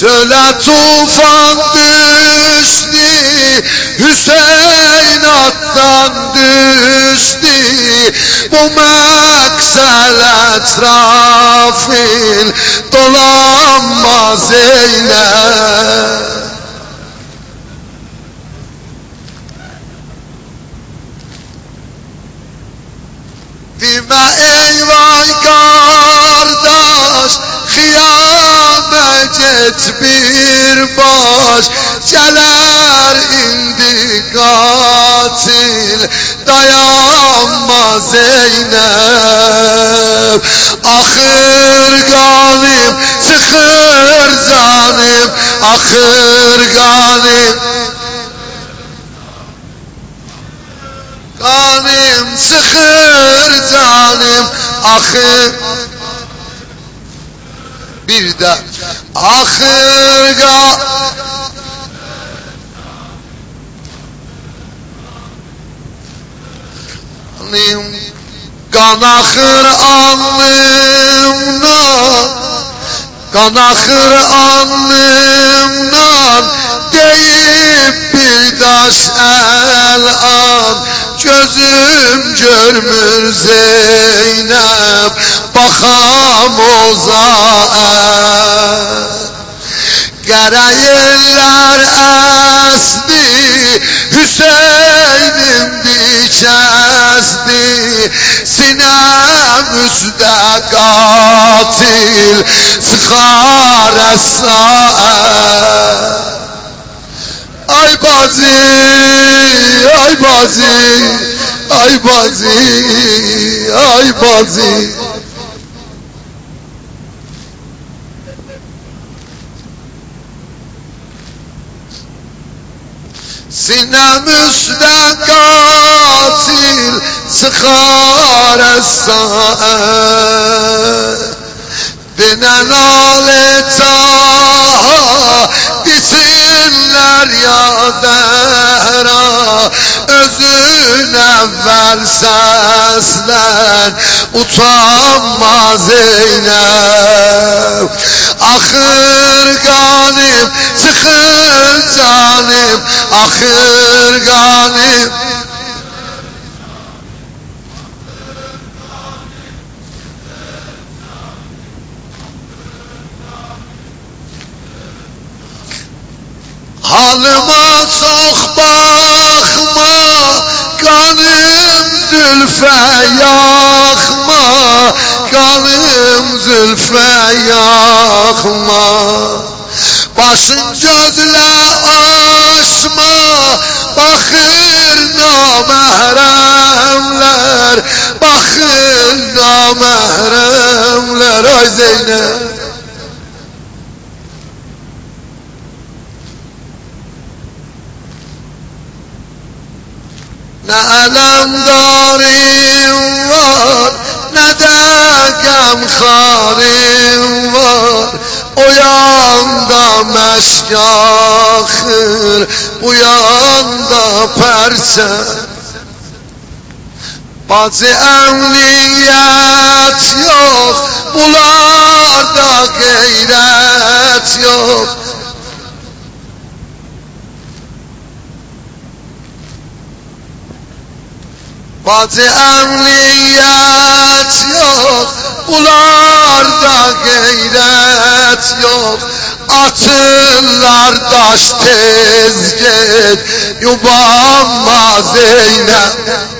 Çöle tufan düştü, Hüseyin attan düştü. Bu meksel etrafil dolanma Zeynep. Dime eyvay kardeş, kıyamet bir baş. Geler indi katil, dayanma Zeynep. Ahır galim, sıkır canım, ahır galim. Galim sıkır canım, ahır. Bir de ahır galim, kan ahır alnımdan, kan ahır alnımdan, deyip bir taş el an. Gözüm görmür Zeynep, bakam uzağa. Qara yeller əsdi, Hüseynim dikəsdi. Sinem üstə qatil, sıxar əsaə. Ay bazı, ay bazı, ay bazı, ay bazı. Sinem üstə qatil, sıxar əsaə. Dinen aleta, bitirler ya dehra. Özün evvel seslen, utanma Zeynep. Ahır galim, sıkır canım, ahır galim. Halıma çok bakma, kanım zülfe yakma, kanım zülfe yakma. Başın gözle açma, bakır namehremler, bakır namehremler. Ay Zeynep. Ne elemdarim var, ne de gemharim var. O yanda meşkahır, bu yanda perçem. Bacı emniyet yok, bunlarda gayret yok. Bacı emniyet yok, bunlarda gayret yok. Atırlar taş tez git, yubanma Zeynep.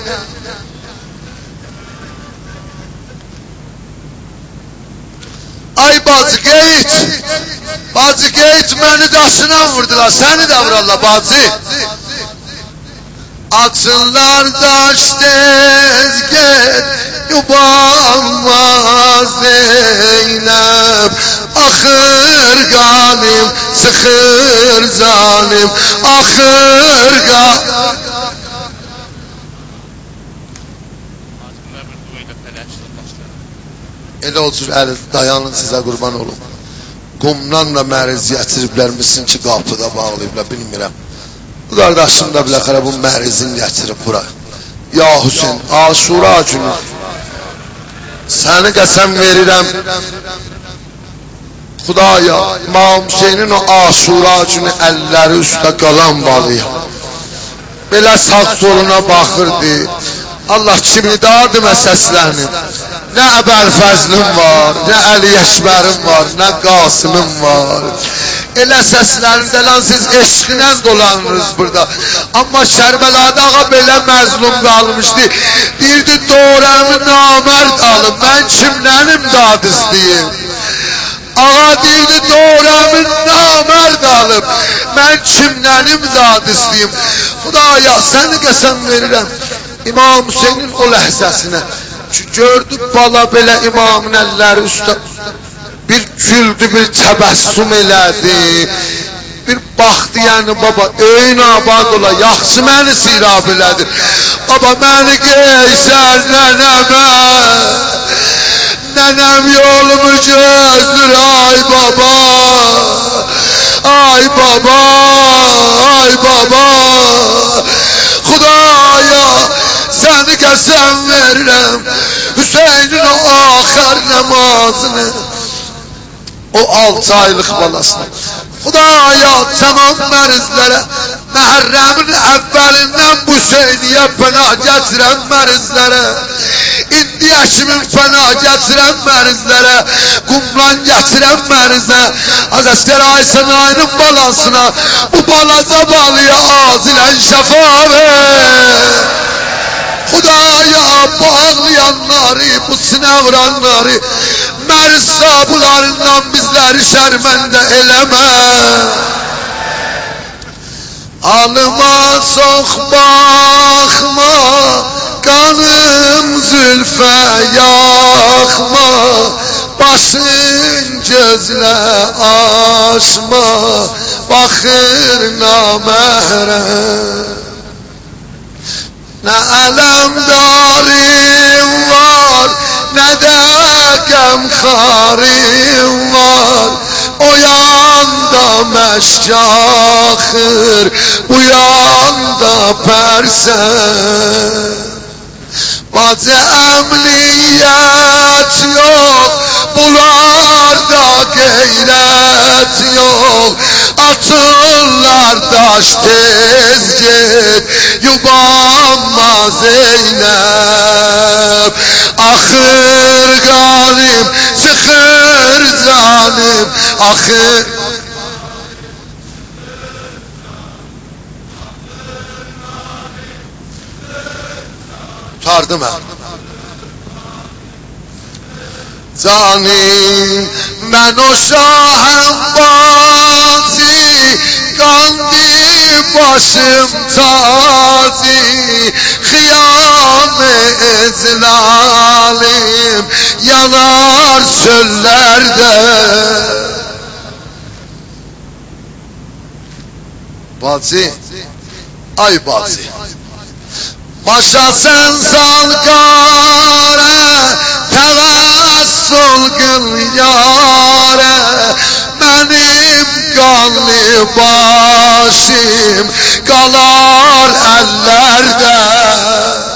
Ay bacı git, bacı git, beni daşına vurdular, seni de vurarlar bacı. Atırlar taş tez git, yubanma Zeynep. Ahır galim, sıkır zalim, ahır galim. Elə olsun, dayanın sizə qurban olun. Qumdan da məriz gətiriblərmişsin ki, qapıda bağlayıblar, bilmirəm. Bu qardaşım da biləxərə bu mərizin gətirib bura. Ya Hüseyin, Aşura günü səni qəsəm verirəm, Xudaya, İmam Hüseynin o Aşura günü əlləri üstə qalan balıyam. Belə sağ soluna baxırdı. Allah kimi dardı səslərini. Nə Əbəlfəzlim var, nə Əli Əşbərim var, nə Qasımım var. Elə səslərində lan siz eşqinə dolanırız burada. Amma Kərbəlada ağa belə məzlum qalmışdı. Deyirdi doğrəmi namərd alım, mən kimlənim dad istəyim. Ağa deyirdi doğrəmi namərd alım, mən kimlənim dad istəyim. Xudaya səni qəsəm verirəm İmam Hüseynin o ləhzəsinə. Gördü bala belə imamın əlləri üstə bir güldü, bir təbəssüm elədi, bir baxdı yəni baba öyün abad ola, yaxşı məni sirab elədi. Baba məni qeysən nənəmə, nənəm yolumu gözlür ay baba, ay baba, ay baba. Xudaya səni qəsəm verirəm Hüseynin o axır namazını, o 6 aylıq balasına. Xudaya tamam mərizlərə Məhərrəmin əvvəlindən bu Hüseyniyə pənah gətirən mərizlərə, indi yaşımın pənah gətirən mərizlərə, qumran gətirən mərizə, Ağaskər Aysən ayının balasına, bu balaca balıya azilən şəfa ver. Xudaya bu ağlayanları, bu sinə vuranları, məriz sabularından bizləri şərməndə eləmə. Alıma sox baxma, qanım zülfə yaxma, başın gözlə açma, baxır naməhrəm. Nə ələmdarim var, nə də qəmxarim var. O yanda məşkaxır, bu yanda pərsən. Bacı əmniyyət yox, bunlarda qeyrət yox. Atırlar daş tez get, yubanma Zeynəb. Axır qalim, çıxır canım, axır. Tardım mən. Canim, mən o şahım bazi, qandı başım tazi, xiyam ezlalim, yanar çöllərdə. Bacı, ay bacı, başa sen sal qara, təvəssül qıl yara. Mənim qanlı başım qalar əllərdə.